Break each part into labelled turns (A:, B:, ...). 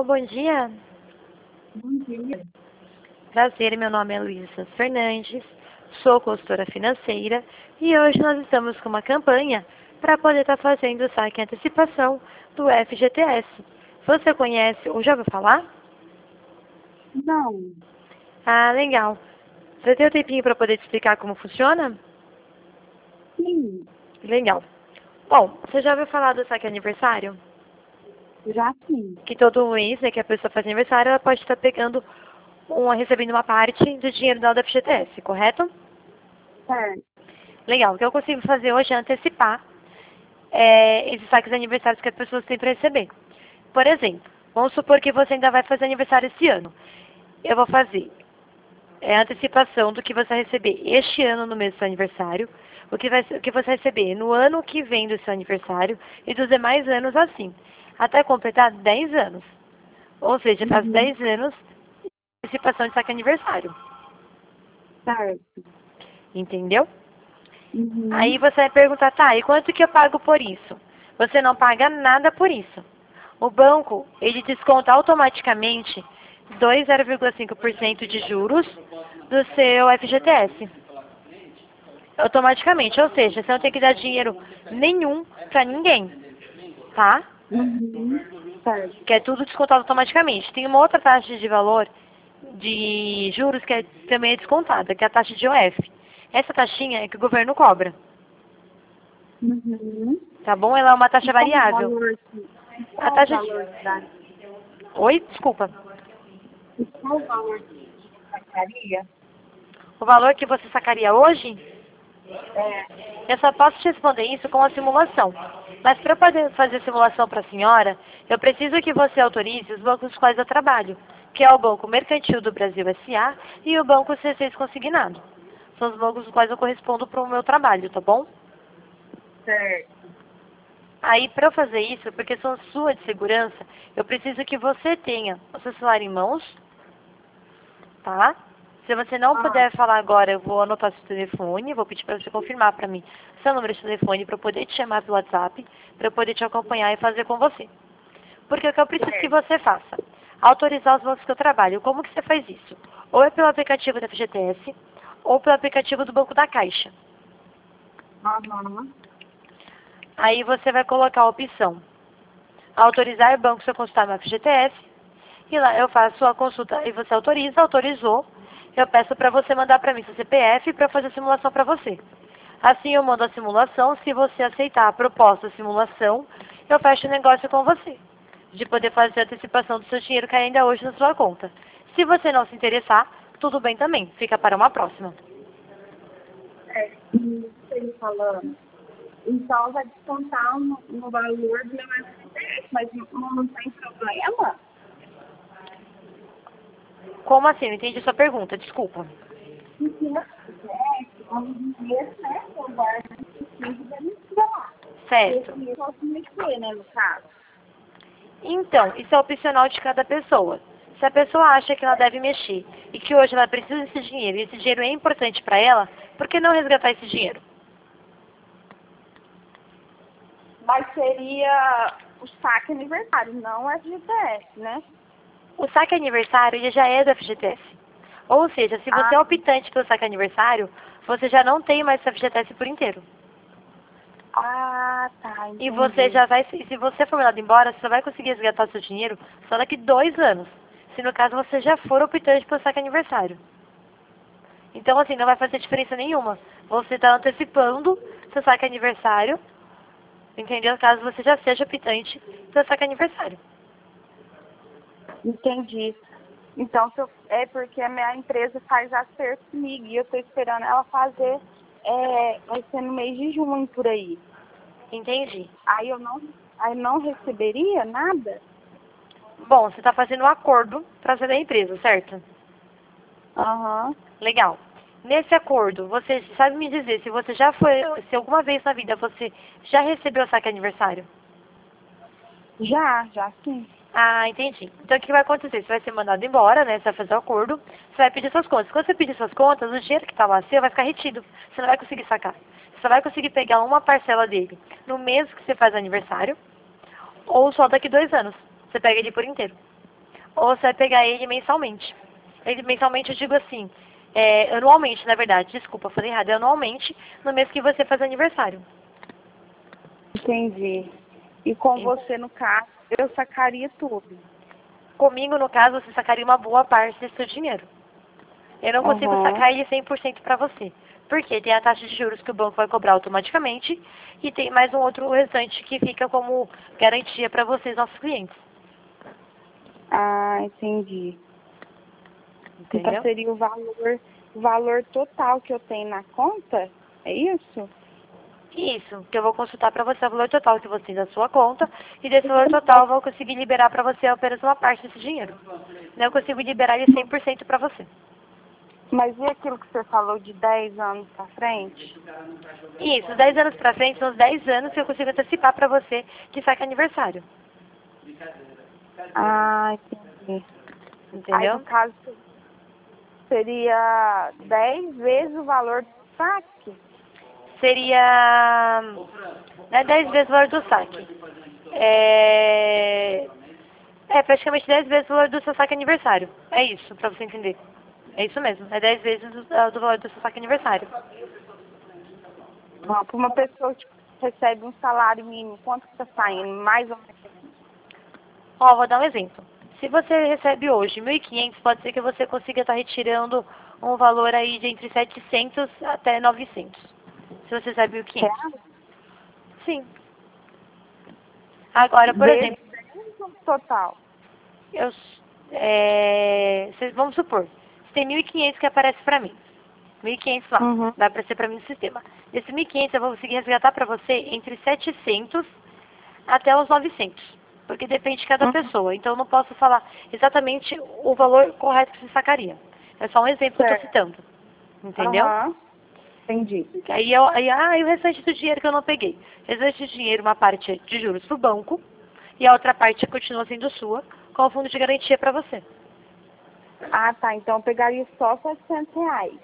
A: Alô, bom dia.
B: Bom dia.
A: Prazer, meu nome é Luísa Fernandes, sou consultora financeira e hoje nós estamos com uma campanha para poder estar fazendo o saque em antecipação do FGTS. Você conhece ou já ouviu falar?
B: Não.
A: Ah, legal. Você tem um tempinho para poder te explicar como funciona?
B: Sim,
A: Legal. Bom, você já ouviu falar do saque aniversário?
B: já sim.
A: Que todo mês, né, que a pessoa faz aniversário, ela pode estar recebendo uma parte do dinheiro dela do FGTS, correto?
B: Certo.
A: Legal. O que eu consigo fazer hoje é antecipar esses saques aniversários que as pessoas têm para receber. Por exemplo, vamos supor que você ainda vai fazer aniversário esse ano. Eu vou fazer a antecipação do que você vai receber este ano no mês do seu aniversário, o que você vai receber no ano que vem do seu aniversário e dos demais anos assim, até completar 10 anos. Ou seja, faz 10 anos de antecipação de saque aniversário.
B: Certo.
A: Entendeu? Aí
B: Uhum.
A: você vai perguntar, tá, e quanto que eu pago por isso? Você não paga nada por isso. O banco, ele desconta automaticamente 2,05% de juros do seu FGTS. Automaticamente, ou seja, você não tem que dar dinheiro nenhum para ninguém, tá?
B: Uhum. Certo.
A: Que é tudo descontado automaticamente. Tem uma outra taxa de valor de juros que também é descontada, que é a taxa de OF. Essa taxinha é que o governo cobra,
B: Uhum.
A: tá bom? Ela é uma
B: E
A: taxa
B: qual o
A: variável.
B: valor
A: A
B: qual o
A: taxa de...
B: valor da
A: Oi, desculpa.
B: e qual o valor que sacaria?
A: O valor que você sacaria hoje,
B: É.
A: eu só posso te responder isso com a simulação. Mas para poder fazer a simulação para a senhora, eu preciso que você autorize os bancos dos quais eu trabalho, que é o Banco Mercantil do Brasil S.A. e o Banco C6 Consignado. São os bancos dos quais eu correspondo para o meu trabalho, tá bom?
B: Certo.
A: Aí, para eu fazer isso, porque são sua de segurança, eu preciso que você tenha o seu celular em mãos, tá? Se você não
B: Ah,
A: puder falar agora, eu vou anotar seu telefone, vou pedir para você confirmar para mim seu número de telefone para eu poder te chamar pelo WhatsApp, para eu poder te acompanhar e fazer com você. Porque o que eu preciso que
B: certo.
A: você faça? Autorizar os bancos que eu trabalho. Como que você faz isso? Ou é pelo aplicativo da FGTS, ou pelo aplicativo do Banco da Caixa.
B: Aham.
A: Aí você vai colocar a opção autorizar o banco se eu consultar meu FGTS, e lá eu faço a consulta e você autoriza, autorizou, eu peço para você mandar para mim seu CPF para fazer a simulação para você. Assim eu mando a simulação, se você aceitar a proposta da simulação, eu fecho o negócio com você, de poder fazer a antecipação do seu dinheiro cair ainda hoje na sua conta. Se você não se interessar, tudo bem também, fica para uma próxima.
B: É. E você falando, então vai descontar no valor do meu FGTS, mas não tem problema?
A: Como assim? Não entendi a sua pergunta, desculpa.
B: Porque o FGTS, vamos dizer, né, eu guardo preciso denunciar.
A: Certo.
B: Esse eu posso mexer, né, no caso.
A: Então, isso é opcional de cada pessoa. Se a pessoa acha que ela deve mexer e que hoje ela precisa desse dinheiro e esse dinheiro é importante para ela, por que não resgatar esse dinheiro?
B: Mas seria o saque aniversário, não o FGTS, né?
A: O saque aniversário ele já é do FGTS. Ou seja, se você
B: Ah,
A: é optante pelo saque aniversário, você já não tem mais esse FGTS por inteiro.
B: tá,
A: E você
B: entendi.
A: já vai, se você for mandado embora, você só vai conseguir resgatar o seu dinheiro só daqui 2 anos. Se no caso você já for optante pelo saque aniversário. Então, assim, não vai fazer diferença nenhuma. Você está antecipando seu saque aniversário, entendeu? Caso você já seja optante pelo saque aniversário.
B: Entendi. Então, é porque a minha empresa faz acerto comigo e eu estou esperando ela fazer, vai ser no mês de junho por aí.
A: Entendi.
B: Aí não receberia nada?
A: Bom, você está fazendo um acordo para ser da empresa, certo?
B: Aham.
A: Legal. Nesse acordo, você sabe me dizer se você já foi, se alguma vez na vida você já recebeu o saque aniversário?
B: Já sim.
A: Ah, entendi. Então o que vai acontecer? Você vai ser mandado embora, né? Você vai fazer o acordo, você vai pedir suas contas. Quando você pedir suas contas, o dinheiro que está lá seu vai ficar retido. Você não vai conseguir sacar. Você só vai conseguir pegar uma parcela dele no mês que você faz aniversário, ou só daqui 2 anos. Você pega ele por inteiro. ou você vai pegar ele mensalmente. Ele mensalmente eu digo assim, anualmente, na verdade, desculpa, eu falei errado, é anualmente no mês que você faz aniversário.
B: Entendi. E com você, no caso, eu sacaria tudo.
A: Comigo, no caso, você sacaria uma boa parte desse seu dinheiro. Eu não consigo sacar ele 100% para você. Porque tem a taxa de juros que o banco vai cobrar automaticamente e tem mais um outro restante que fica como garantia para vocês, nossos clientes.
B: Ah, entendi.
A: Entendeu?
B: Então seria o valor total que eu tenho na conta? É isso?
A: Isso, que eu vou consultar para você o valor total que você tem da sua conta e desse valor total eu vou conseguir liberar para você apenas uma parte desse dinheiro. Não eu consigo liberar ele 100% para você.
B: Mas e aquilo que você falou de 10 anos pra frente?
A: Isso, 10 anos para frente são os 10 anos que eu consigo antecipar para você que saca aniversário.
B: Ah, entendi. Aí,
A: Entendeu?
B: no caso, seria 10 vezes o valor do saque?
A: Seria 10 vezes o valor do saque. Praticamente 10 vezes o valor do seu saque aniversário. É isso, pra você entender. É isso mesmo, é 10 vezes do valor do seu saque aniversário.
B: Para uma pessoa que recebe um salário mínimo, quanto que está saindo? Mais ou menos?
A: Ó, vou dar um exemplo. Se você recebe hoje 1.500, pode ser que você consiga estar retirando um valor aí de entre 700 até 900. Se você recebe 1.500.
B: Real?
A: Sim. Agora, por
B: Vezes
A: exemplo,
B: 10 ou total?
A: vamos supor, você tem 1.500 que aparece pra mim. 1.500 lá,
B: Uhum.
A: vai aparecer pra mim no sistema. Desse 1.500 eu vou conseguir resgatar pra você entre 700 até os 900. Porque depende de cada
B: Uhum.
A: pessoa. Então eu não posso falar exatamente o valor correto que você sacaria. É só um exemplo que eu tô
B: Certo.
A: citando. Entendeu?
B: Aham. Entendi.
A: E o restante do dinheiro que eu não peguei. O restante do dinheiro, uma parte é de juros pro banco e a outra parte continua sendo sua, com o fundo de garantia pra você.
B: Ah, tá. Então eu pegaria só R$ 700.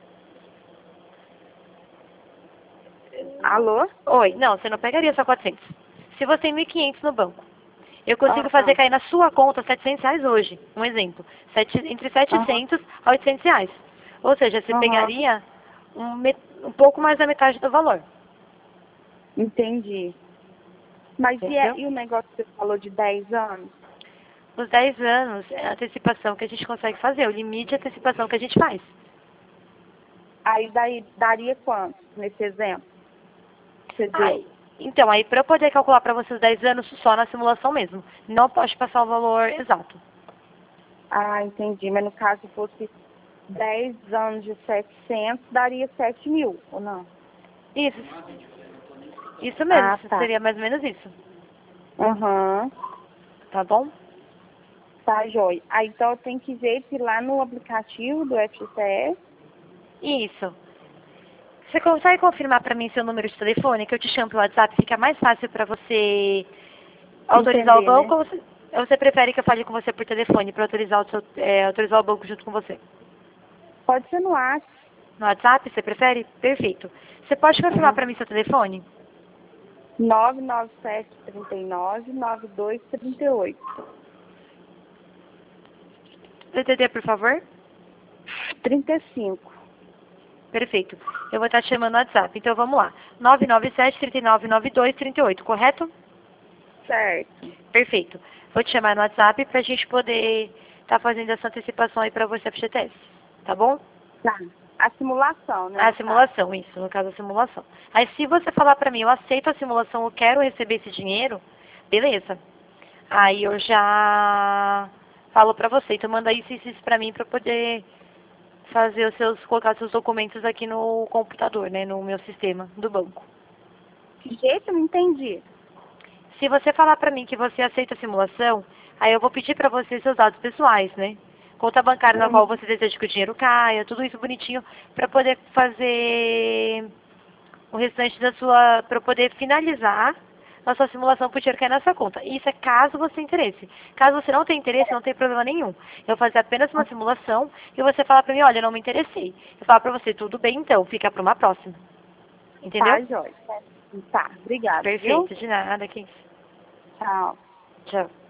B: Alô?
A: Oi, não, você não pegaria só 400. Se você tem 1.500 no banco, eu consigo fazer
B: Aham.
A: cair na sua conta R$ 700 hoje. Um exemplo. Entre
B: Aham.
A: 700 a R$ 800. Ou seja, você
B: Aham.
A: pegaria um pouco mais da metade do valor.
B: Entendi. Mas
A: Entendeu?
B: e o negócio que você falou de 10 anos?
A: Os 10 anos é a antecipação que a gente consegue fazer, o limite de antecipação que a gente faz.
B: Aí daria quanto nesse exemplo que você deu?
A: Então, aí para eu poder calcular para você os 10 anos, só na simulação mesmo. Não posso te passar o valor exato.
B: Ah, entendi. Mas no caso, se fosse 10 anos de 700, daria 7.000, ou não?
A: Isso. Isso mesmo,
B: Ah, tá.
A: seria mais ou menos isso.
B: Aham.
A: Tá bom?
B: Tá, joia. Aí então eu tenho que ver se lá no aplicativo do FGTS.
A: Isso. Você consegue confirmar para mim seu número de telefone, que eu te chamo pelo WhatsApp, fica mais fácil para você autorizar o
B: Entender,
A: banco,
B: né?
A: ou você prefere que eu fale com você por telefone para autorizar autorizar o banco junto com você?
B: Pode ser no WhatsApp.
A: No WhatsApp, você prefere? Perfeito. Você pode confirmar para
B: Uhum.
A: mim seu telefone?
B: 997399238.
A: DDD, por favor?
B: 35.
A: Perfeito. Eu vou estar te chamando no WhatsApp. Então vamos lá. 997-3992-38, correto?
B: Certo.
A: Perfeito. Vou te chamar no WhatsApp para a gente poder estar fazendo essa antecipação aí para você, FGTS. Tá bom?
B: Tá. A simulação, né?
A: A
B: No caso.
A: simulação, isso, no caso a simulação. Aí se você falar pra mim, eu aceito a simulação, eu quero receber esse dinheiro, beleza. Aí eu já falo pra você, então manda isso pra mim pra eu poder colocar os seus documentos aqui no computador, né, no meu sistema do banco.
B: Que jeito? Eu não entendi.
A: Se você falar pra mim que você aceita a simulação, aí eu vou pedir pra você seus dados pessoais, né? Conta bancária na qual
B: Uhum.
A: você deseja que o dinheiro caia, tudo isso bonitinho pra poder fazer o restante para poder finalizar a sua simulação para o dinheiro cair na sua conta. Isso é caso você tenha interesse. Caso você não tenha interesse, não tem problema nenhum. Eu vou fazer apenas uma simulação e você fala para mim, olha, eu não me interessei. Eu falo para você, tudo bem então, fica para uma próxima. Entendeu?
B: Tá, joia. Tá, obrigada, viu?
A: Perfeito, de nada, aqui.
B: Tchau.
A: Tchau.